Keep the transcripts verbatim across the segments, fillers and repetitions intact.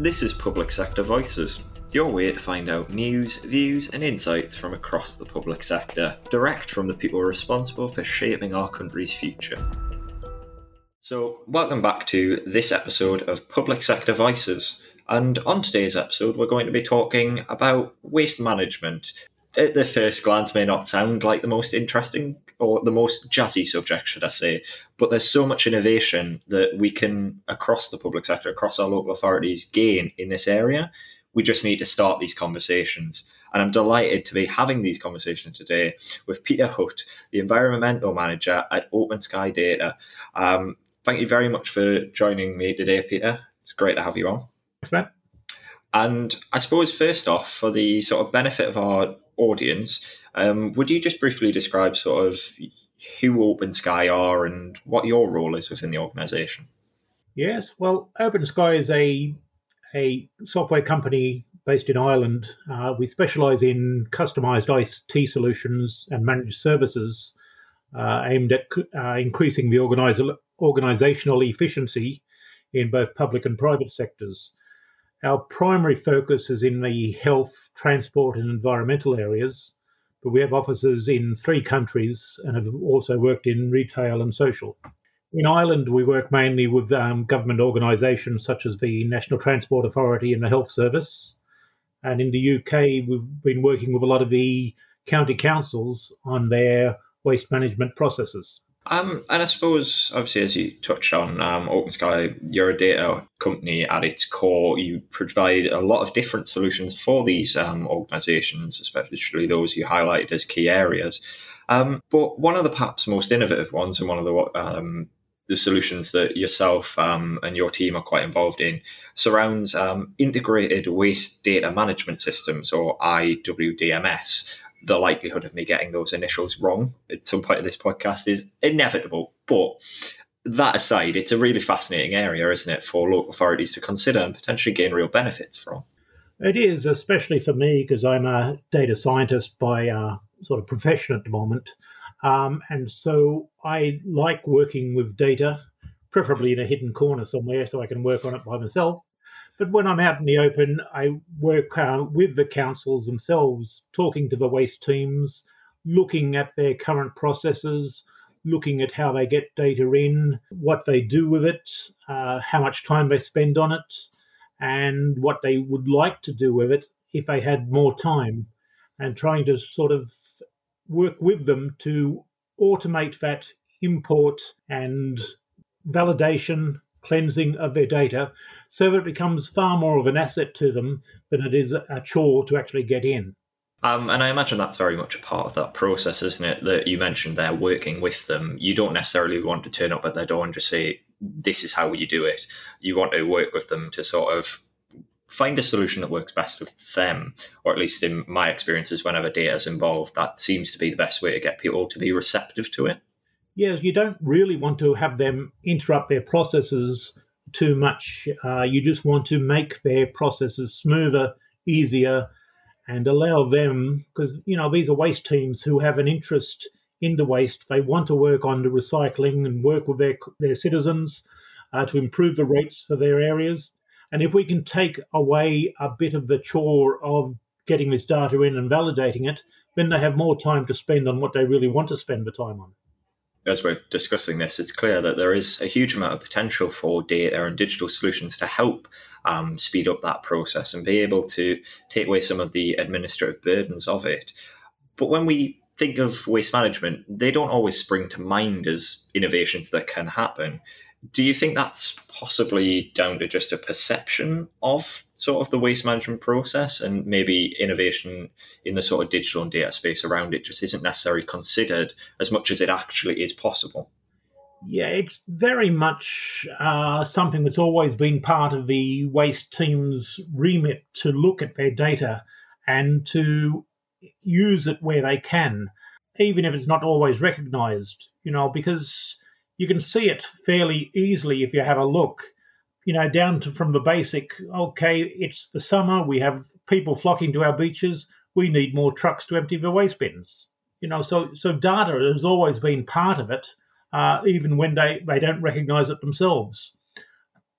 This is Public Sector Voices, your way to find out news, views and insights from across the public sector, direct from the people responsible for shaping our country's future. So, welcome back to this episode of Public Sector Voices, and on today's episode we're going to be talking about waste management. At the first glance may not sound like the most interesting or the most jazzy subject, should I say, but there's so much innovation that we can, across the public sector, across our local authorities, gain in this area. We just need to start these conversations. And I'm delighted to be having these conversations today with Peter Hutt, the Environmental Manager at Open Sky Data. Um, thank you very much for joining me today, Peter. It's great to have you on. Thanks, Matt. And I suppose, first off, for the sort of benefit of our audience, um, would you just briefly describe sort of who Open Sky are and what your role is within the organisation? Yes, well, Open Sky is a a software company based in Ireland. Uh, we specialise in customised I T solutions and managed services uh, aimed at uh, increasing the organis- organisational efficiency in both public and private sectors. Our primary focus is in the health, transport and environmental areas, but we have offices in three countries and have also worked in retail and social. In Ireland, we work mainly with um, government organisations such as the National Transport Authority and the Health Service. And in the U K, we've been working with a lot of the county councils on their waste management processes. Um, and I suppose, obviously, as you touched on, um, Open Sky, you're a data company at its core. You provide a lot of different solutions for these um, organisations, especially those you highlighted as key areas. Um, but one of the perhaps most innovative ones, and one of the um, the solutions that yourself um, and your team are quite involved in, surrounds um, integrated waste data management systems, or I W D M S. The likelihood of me getting those initials wrong at some point of this podcast is inevitable. But that aside, it's a really fascinating area, isn't it, for local authorities to consider and potentially gain real benefits from? It is, especially for me, because I'm a data scientist by uh, sort of profession at the moment. Um, and so I like working with data, preferably in a hidden corner somewhere so I can work on it by myself. But when I'm out in the open, I work uh, with the councils themselves, talking to the waste teams, looking at their current processes, looking at how they get data in, what they do with it, uh, how much time they spend on it, and what they would like to do with it if they had more time, and trying to sort of work with them to automate that import and validation, cleansing of their data, so that it becomes far more of an asset to them than it is a chore to actually get in. Um, and I imagine that's very much a part of that process, isn't it? That you mentioned there, working with them. You don't necessarily want to turn up at their door and just say, this is how you do it. You want to work with them to sort of find a solution that works best with them, or at least in my experiences, whenever data is involved, that seems to be the best way to get people to be receptive to it. Yes, you don't really want to have them interrupt their processes too much. Uh, you just want to make their processes smoother, easier, and allow them, because, you know, these are waste teams who have an interest in the waste. They want to work on the recycling and work with their, their citizens uh, to improve the rates for their areas. And if we can take away a bit of the chore of getting this data in and validating it, then they have more time to spend on what they really want to spend the time on. As we're discussing this, it's clear that there is a huge amount of potential for data and digital solutions to help um, speed up that process and be able to take away some of the administrative burdens of it. But when we think of waste management, they don't always spring to mind as innovations that can happen. Do you think that's possibly down to just a perception of sort of the waste management process, and maybe innovation in the sort of digital and data space around it just isn't necessarily considered as much as it actually is possible? Yeah, it's very much uh, something that's always been part of the waste team's remit, to look at their data and to use it where they can, even if it's not always recognised, you know, because you can see it fairly easily if you have a look, you know, down to from the basic, okay, it's the summer, we have people flocking to our beaches, we need more trucks to empty the waste bins. You know, so so data has always been part of it, uh, even when they, they don't recognise it themselves.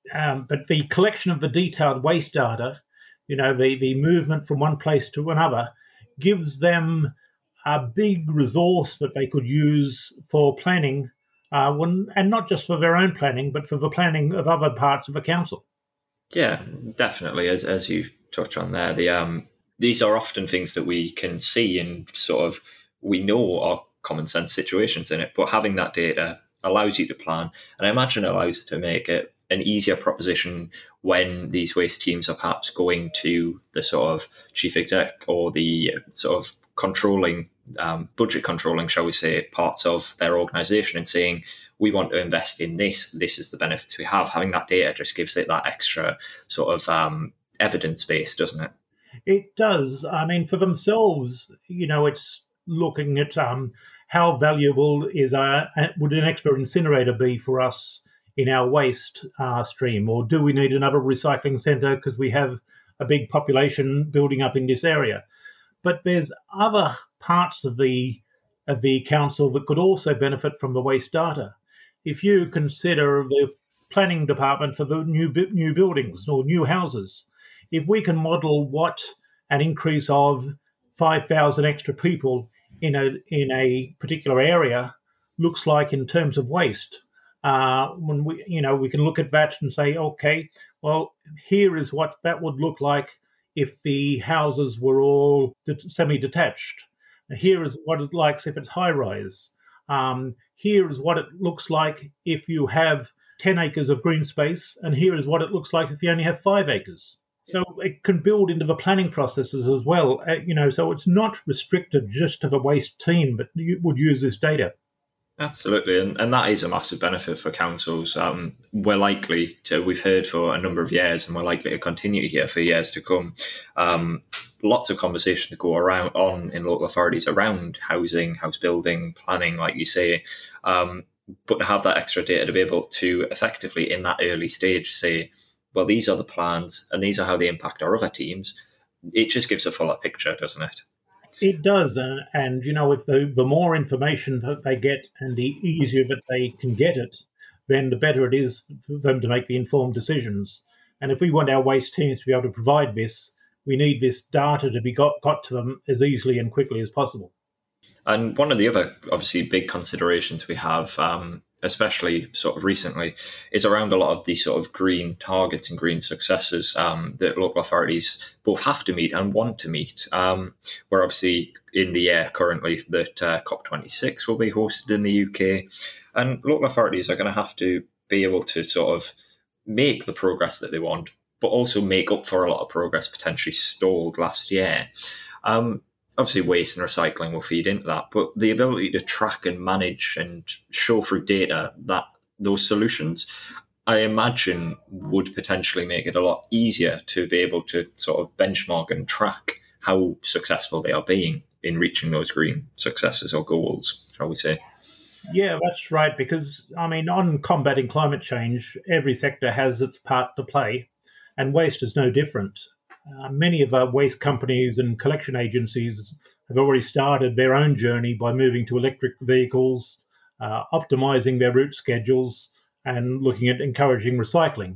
Um, but the collection of the detailed waste data, you know, the, the movement from one place to another, gives them a big resource that they could use for planning, uh, when, and not just for their own planning, but for the planning of other parts of the council. Yeah, definitely. As as you touch on there, the um, these are often things that we can see and sort of we know are common sense situations in it, but having that data allows you to plan, and I imagine allows you to make it an easier proposition when these waste teams are perhaps going to the sort of chief exec or the sort of controlling, um, budget controlling, shall we say, parts of their organisation and saying, we want to invest in this, this is the benefits we have. Having that data just gives it that extra sort of um, evidence base, doesn't it? It does. I mean, for themselves, you know, it's looking at um, how valuable is our, would an extra incinerator be for us in our waste uh, stream, or do we need another recycling centre because we have a big population building up in this area? But there's other parts of the of the council that could also benefit from the waste data. If you consider the planning department for the new new buildings or new houses, if we can model what an increase of five thousand extra people in a in a particular area looks like in terms of waste, uh, when we you know we can look at that and say, okay, well, here is what that would look like if the houses were all semi-detached. Here is what it looks like if it's high-rise. Um, here is what it looks like if you have ten acres of green space, and here is what it looks like if you only have five acres. So it can build into the planning processes as well. Uh, you know, so it's not restricted just to the waste team, but you would use this data. Absolutely, and, and that is a massive benefit for councils. Um, we're likely to, we've heard for a number of years, and we're likely to continue to hear for years to come, um, lots of conversation to go around on in local authorities around housing, house building, planning, like you say, um, but to have that extra data to be able to effectively, in that early stage, say, well, these are the plans, and these are how they impact our other teams. It just gives a fuller picture, doesn't it? It does, and, and you know, if the, the more information that they get and the easier that they can get it, then the better it is for them to make the informed decisions. And if we want our waste teams to be able to provide this, we need this data to be got, got to them as easily and quickly as possible. And one of the other, obviously, big considerations we have, um, especially sort of recently, is around a lot of these sort of green targets and green successes um, that local authorities both have to meet and want to meet. Um, we're obviously in the air currently that uh, COP twenty-six will be hosted in the U K, and local authorities are going to have to be able to sort of make the progress that they want, but also make up for a lot of progress potentially stalled last year. Um, Obviously, waste and recycling will feed into that, but the ability to track and manage and show through data that those solutions, I imagine, would potentially make it a lot easier to be able to sort of benchmark and track how successful they are being in reaching those green successes or goals, shall we say. Yeah, that's right, because, I mean, on combating climate change, every sector has its part to play, and waste is no different. Uh, many of our waste companies and collection agencies have already started their own journey by moving to electric vehicles, uh, optimizing their route schedules, and looking at encouraging recycling.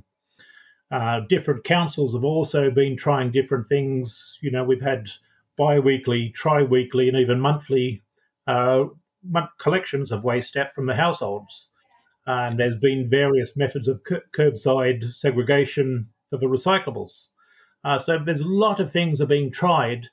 Uh, different councils have also been trying different things. You know, we've had bi-weekly, tri-weekly, and even monthly uh, collections of waste out from the households. And there's been various methods of curbside segregation for the recyclables. Uh, so there's a lot of things are being tried,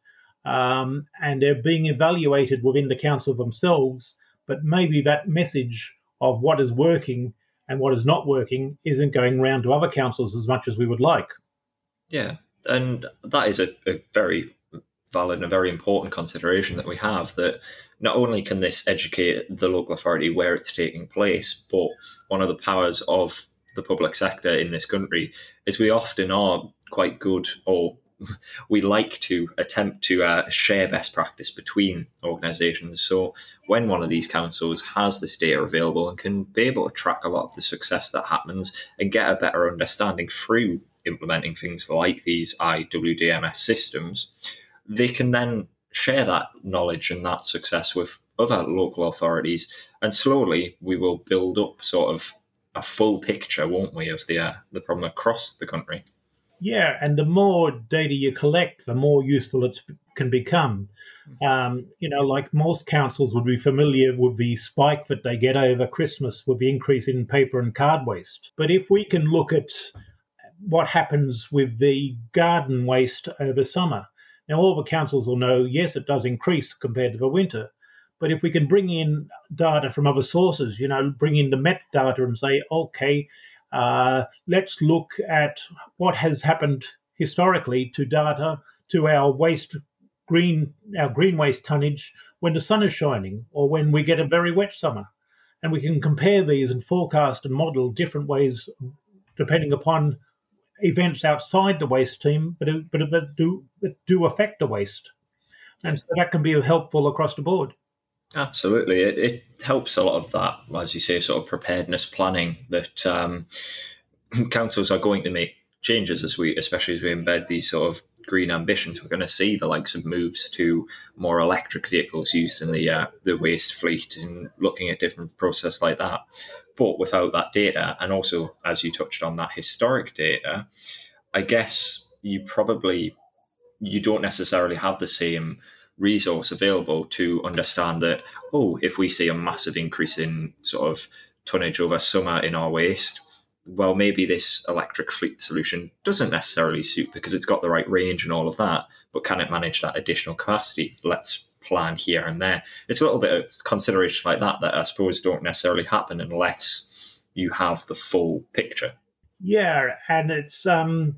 um, and they're being evaluated within the council themselves, but maybe that message of what is working and what is not working isn't going round to other councils as much as we would like. Yeah, and that is a, a very valid and a very important consideration that we have, that not only can this educate the local authority where it's taking place, but one of the powers of the public sector in this country is we often are quite good, or we like to attempt to uh, share best practice between organisations. So when one of these councils has this data available and can be able to track a lot of the success that happens and get a better understanding through implementing things like these I W D M S systems, they can then share that knowledge and that success with other local authorities. And slowly we will build up sort of a full picture, won't we, of the uh, the problem across the country? Yeah, and the more data you collect, the more useful it can become. Um, you know, like most councils would be familiar with the spike that they get over Christmas with the increase in paper and card waste. But if we can look at what happens with the garden waste over summer, now all the councils will know, yes, it does increase compared to the winter. But if we can bring in data from other sources, you know, bring in the Met data and say, okay, uh, let's look at what has happened historically to data, to our waste green, our green waste tonnage when the sun is shining or when we get a very wet summer. And we can compare these and forecast and model different ways depending upon events outside the waste team, but, but that do, that do affect the waste. And so that can be helpful across the board. Absolutely. It, it helps a lot of that, as you say, sort of preparedness planning that um, councils are going to make changes as we, especially as we embed these sort of green ambitions. We're going to see the likes of moves to more electric vehicles used in the uh, the waste fleet and looking at different processes like that. But without that data, and also, as you touched on, that historic data, I guess you probably, you don't necessarily have the same resource available to understand that, oh, if we see a massive increase in sort of tonnage over summer in our waste, well, maybe this electric fleet solution doesn't necessarily suit because it's got the right range and all of that, but can it manage that additional capacity? Let's plan here and there. It's a little bit of consideration like that that I suppose don't necessarily happen unless you have the full picture. Yeah, and it's um,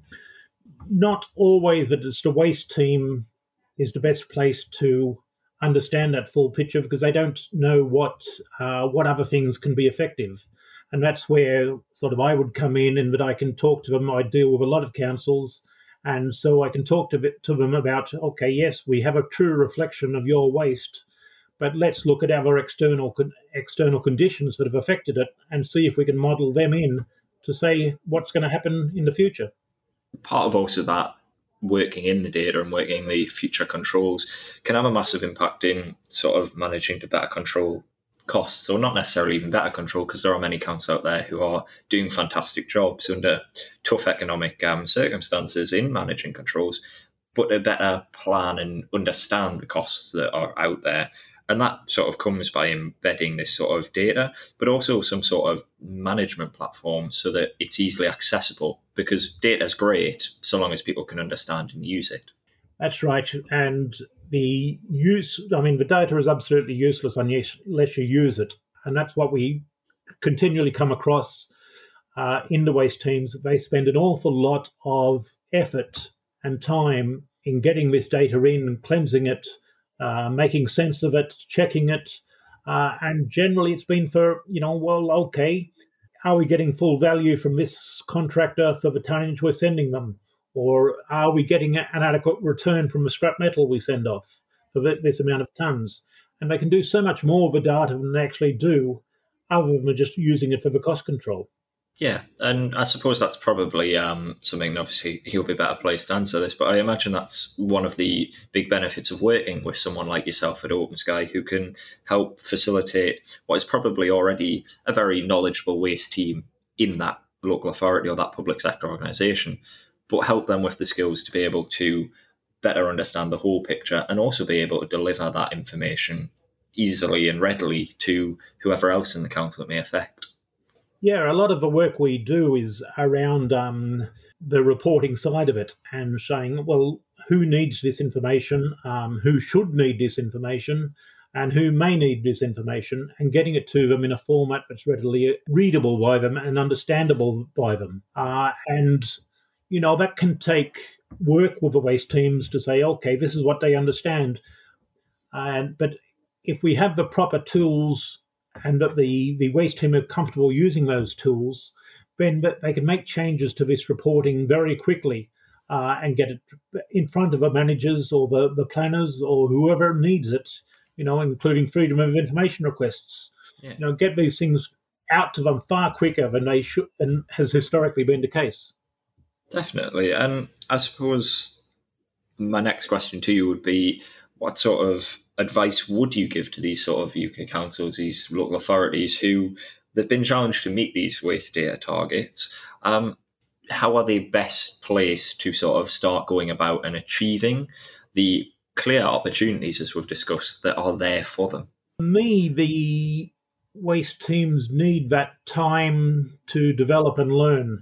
not always that it's the waste team is the best place to understand that full picture because they don't know what uh, what other things can be effective. And that's where sort of I would come in and that I can talk to them. I deal with a lot of councils. And so I can talk to, to them about, okay, yes, we have a true reflection of your waste, but let's look at our external external conditions that have affected it and see if we can model them in to say what's going to happen in the future. Part of also that working in the data and working in the future controls can have a massive impact in sort of managing to better control costs, or not necessarily even better control, because there are many councils out there who are doing fantastic jobs under tough economic um, circumstances in managing controls, but a better plan and understand the costs that are out there. And that sort of comes by embedding this sort of data, but also some sort of management platform so that it's easily accessible, because data is great so long as people can understand and use it. That's right. And the use, I mean, the data is absolutely useless unless you use it. And that's what we continually come across uh, in the waste teams. They spend an awful lot of effort and time in getting this data in and cleansing it, uh, making sense of it, checking it. Uh, and generally it's been for, you know, well, okay, are we getting full value from this contractor for the tonnage we're sending them? Or are we getting an adequate return from the scrap metal we send off for this amount of tons? And they can do so much more with the data than they actually do, other than just using it for the cost control. Yeah, and I suppose that's probably um, something, obviously, he'll be better placed to answer this, but I imagine that's one of the big benefits of working with someone like yourself at Open Sky, who can help facilitate what is probably already a very knowledgeable waste team in that local authority or that public sector organisation, but help them with the skills to be able to better understand the whole picture and also be able to deliver that information easily and readily to whoever else in the council it may affect. Yeah, a lot of the work we do is around um, the reporting side of it and saying, well, who needs this information, um, who should need this information, and who may need this information, and getting it to them in a format that's readily readable by them and understandable by them. Uh, and, you know, that can take work with the waste teams to say, okay, this is what they understand. And but if we have the proper tools and that the, the waste team are comfortable using those tools, then they can make changes to this reporting very quickly uh, and get it in front of the managers or the, the planners or whoever needs it, you know, including freedom of information requests. Yeah. You know, get these things out to them far quicker than they should, than has historically been the case. Definitely. And I suppose my next question to you would be, what sort of advice would you give to these sort of U K councils, these local authorities who they've been challenged to meet these waste data targets. Um, how are they best placed to sort of start going about and achieving the clear opportunities, as we've discussed, that are there for them? For me, the waste teams need that time to develop and learn.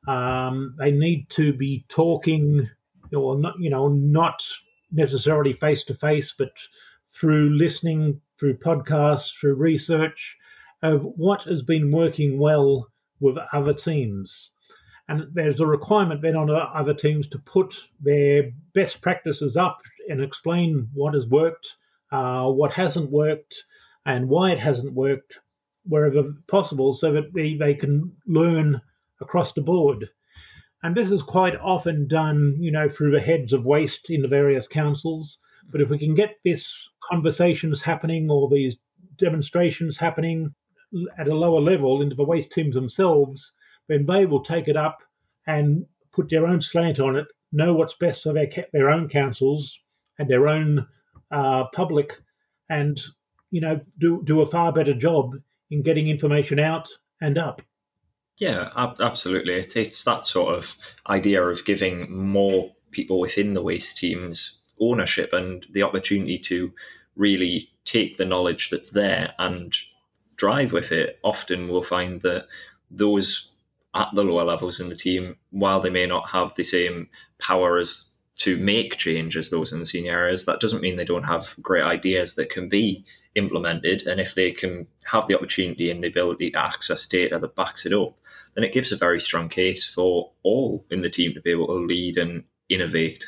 Um, they need to be talking, or not, you know, not necessarily face to face, but through listening, through podcasts, through research of what has been working well with other teams. And there's a requirement then on other teams to put their best practices up and explain what has worked, uh, what hasn't worked, and why it hasn't worked wherever possible, so that they, they can learn across the board. And this is quite often done, you know, through the heads of waste in the various councils. But if we can get this conversations happening or these demonstrations happening at a lower level into the waste teams themselves, then they will take it up and put their own slant on it, know what's best for their their own councils and their own uh, public, and you know do do a far better job in getting information out and up. Yeah, ab- absolutely. It, it's that sort of idea of giving more people within the waste teams ownership and the opportunity to really take the knowledge that's there and drive with it. Often we'll find that those at the lower levels in the team, while they may not have the same power as to make change as those in the senior areas, that doesn't mean they don't have great ideas that can be implemented. And if they can have the opportunity and the ability to access data that backs it up, then it gives a very strong case for all in the team to be able to lead and innovate.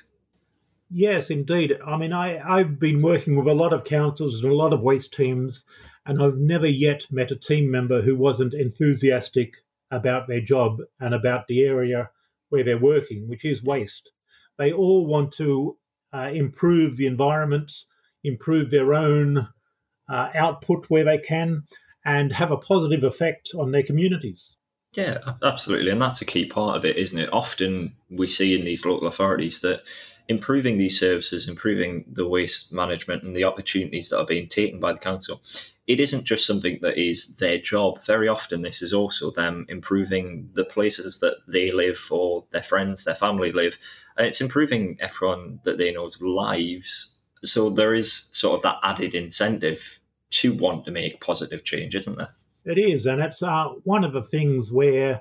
Yes, indeed. I mean, I, I've been working with a lot of councils and a lot of waste teams, and I've never yet met a team member who wasn't enthusiastic about their job and about the area where they're working, which is waste. They all want to uh, improve the environment, improve their own uh, output where they can, and have a positive effect on their communities. Yeah, absolutely. And that's a key part of it, isn't it? Often we see in these local authorities that improving these services, improving the waste management and the opportunities that are being taken by the council, it isn't just something that is their job. Very often this is also them improving the places that they live or their friends, their family live. And it's improving everyone that they know's lives. So there is sort of that added incentive to want to make positive change, isn't there? It is, and it's uh, one of the things where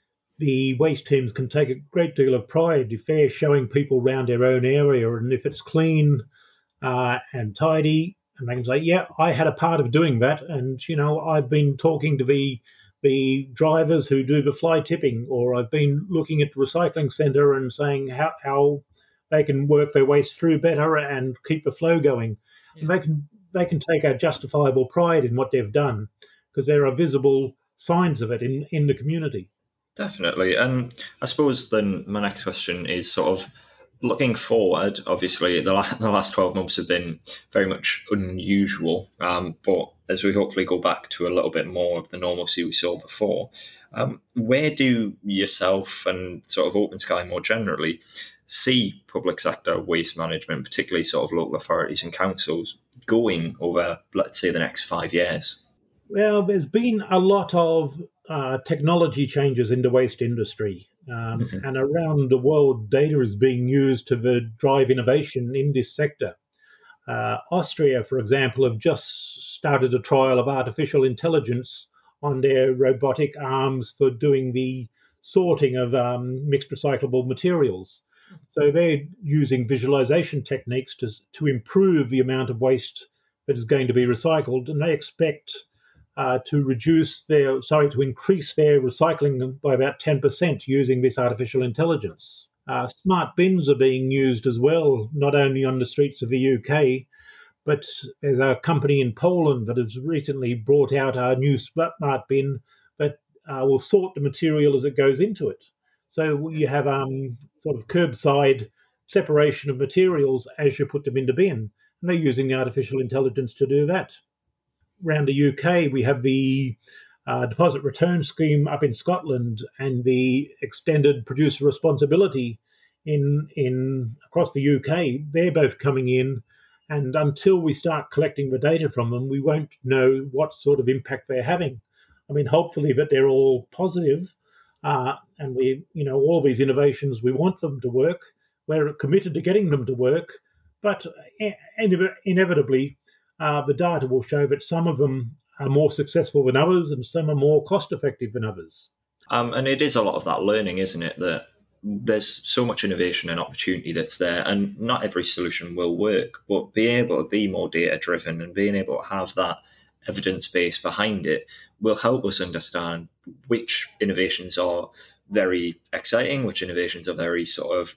the waste teams can take a great deal of pride if they're showing people around their own area, and if it's clean uh, and tidy, and they can say, yeah, I had a part of doing that, and, you know, I've been talking to the the drivers who do the fly tipping, or I've been looking at the recycling centre and saying how, how they can work their waste through better and keep the flow going. Yeah. And they can they can take a justifiable pride in what they've done, because there are visible signs of it in, in the community. Definitely. And I suppose then my next question is sort of looking forward. Obviously, the, la- the last twelve months have been very much unusual, um, but as we hopefully go back to a little bit more of the normalcy we saw before, um, where do yourself and sort of Open Sky more generally see public sector waste management, particularly sort of local authorities and councils, going over, let's say, the next five years? Well, there's been a lot of uh, technology changes in the waste industry. Um, mm-hmm. And around the world, data is being used to the drive innovation in this sector. Uh, Austria, for example, have just started a trial of artificial intelligence on their robotic arms for doing the sorting of um, mixed recyclable materials. So they're using visualization techniques to, to improve the amount of waste that is going to be recycled, and they expect Uh, to reduce their, sorry, to increase their recycling by about ten percent using this artificial intelligence. Uh, smart bins are being used as well, not only on the streets of the U K, but there's a company in Poland that has recently brought out a new smart bin that uh, will sort the material as it goes into it. So you have um, sort of curbside separation of materials as you put them in the bin, and they're using the artificial intelligence to do that. Around the U K, we have the uh, deposit return scheme up in Scotland and the extended producer responsibility in in across the U K. They're both coming in, and until we start collecting the data from them, we won't know what sort of impact they're having. I mean, hopefully that they're all positive, uh, and we, you know, all these innovations, we want them to work. We're committed to getting them to work, but inevitably, uh, the data will show that some of them are more successful than others, and some are more cost-effective than others. Um, and it is a lot of that learning, isn't it? That there's so much innovation and opportunity that's there, and not every solution will work. But being able to be more data-driven and being able to have that evidence base behind it will help us understand which innovations are very exciting, which innovations are very sort of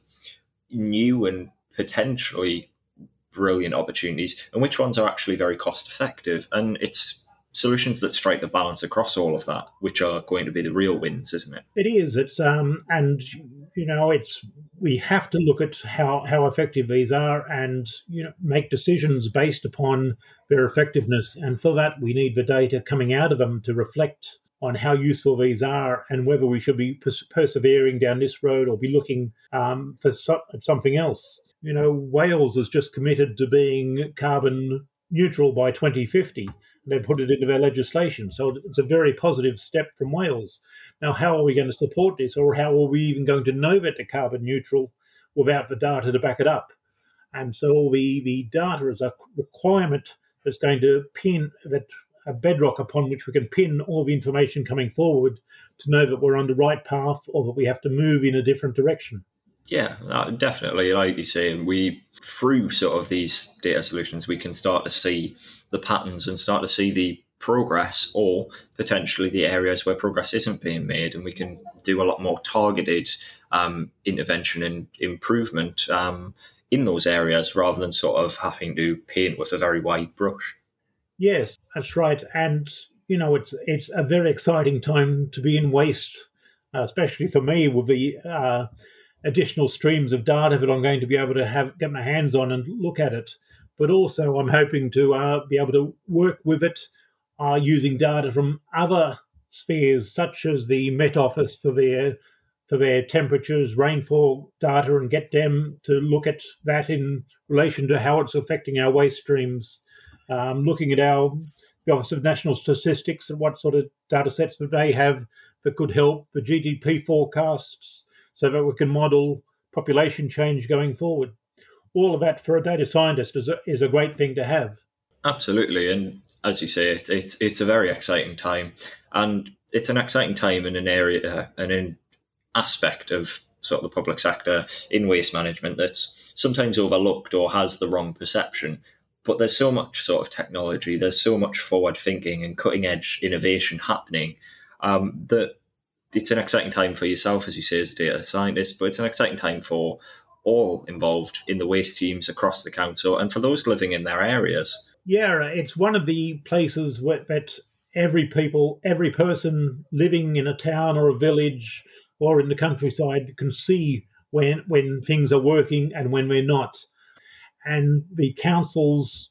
new and potentially brilliant opportunities, and which ones are actually very cost effective. And it's solutions that strike the balance across all of that, which are going to be the real wins, isn't it? It is. It's um, and you know, it's we have to look at how how effective these are, and you know, make decisions based upon their effectiveness. And for that, we need the data coming out of them to reflect on how useful these are, and whether we should be pers- persevering down this road or be looking um, for so- something else. You know, Wales has just committed to being carbon neutral by twenty fifty. They put it into their legislation. So it's a very positive step from Wales. Now, how are we going to support this, or how are we even going to know that they're carbon neutral without the data to back it up? And so the, the data is a requirement that's going to pin that a bedrock upon which we can pin all the information coming forward to know that we're on the right path, or that we have to move in a different direction. Yeah, definitely. Like you say, we through sort of these data solutions, we can start to see the patterns and start to see the progress, or potentially the areas where progress isn't being made, and we can do a lot more targeted um, intervention and improvement um, in those areas, rather than sort of having to paint with a very wide brush. Yes, that's right. And you know, it's it's a very exciting time to be in waste, uh, especially for me, with the uh, additional streams of data that I'm going to be able to have get my hands on and look at it. But also, I'm hoping to uh, be able to work with it uh, using data from other spheres, such as the Met Office for their for their temperatures, rainfall data, and get them to look at that in relation to how it's affecting our waste streams. Um, looking at our the Office of National Statistics and what sort of data sets that they have that could help the G D P forecasts, so that we can model population change going forward. All of that for a data scientist is a, is a great thing to have. Absolutely. And as you say, it, it, it's a very exciting time. And it's an exciting time in an area and an aspect of sort of the public sector in waste management that's sometimes overlooked or has the wrong perception. But there's so much sort of technology, there's so much forward thinking and cutting edge innovation happening um, that it's an exciting time for yourself, as you say, as a data scientist, but it's an exciting time for all involved in the waste teams across the council and for those living in their areas. Yeah, it's one of the places where, that every people, every person living in a town or a village or in the countryside can see when when things are working and when we're not. And the councils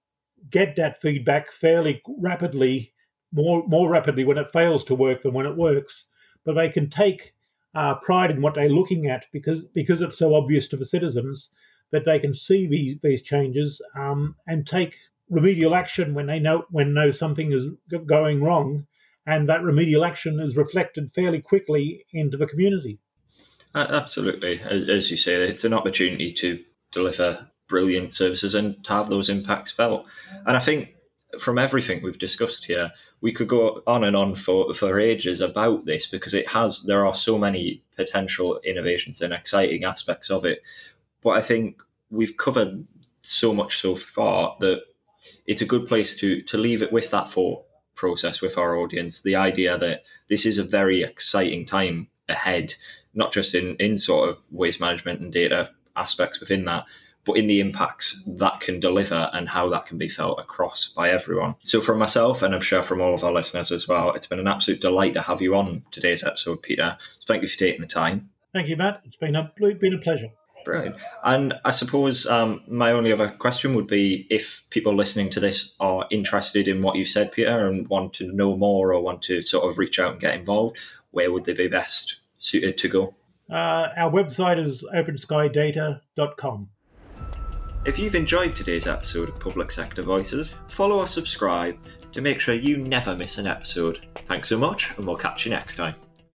get that feedback fairly rapidly, more more rapidly when it fails to work than when it works. But they can take uh, pride in what they're looking at because because it's so obvious to the citizens that they can see these these changes um, and take remedial action when they know when know something is going wrong, and that remedial action is reflected fairly quickly into the community. Uh, absolutely, as, as you say, it's an opportunity to deliver brilliant services and to have those impacts felt. And I think from everything we've discussed here, we could go on and on for, for ages about this, because it has there are so many potential innovations and exciting aspects of it. But I think we've covered so much so far that it's a good place to to leave it with that thought process with our audience. The idea that this is a very exciting time ahead, not just in, in sort of waste management and data aspects within that, but in the impacts that can deliver and how that can be felt across by everyone. So from myself, and I'm sure from all of our listeners as well, it's been an absolute delight to have you on today's episode, Peter. So thank you for taking the time. Thank you, Matt. It's been a, been a pleasure. Brilliant. And I suppose um, my only other question would be, if people listening to this are interested in what you've said, Peter, and want to know more or want to sort of reach out and get involved, where would they be best suited to go? Uh, our website is open sky data dot com. If you've enjoyed today's episode of Public Sector Voices, follow or subscribe to make sure you never miss an episode. Thanks so much, and we'll catch you next time.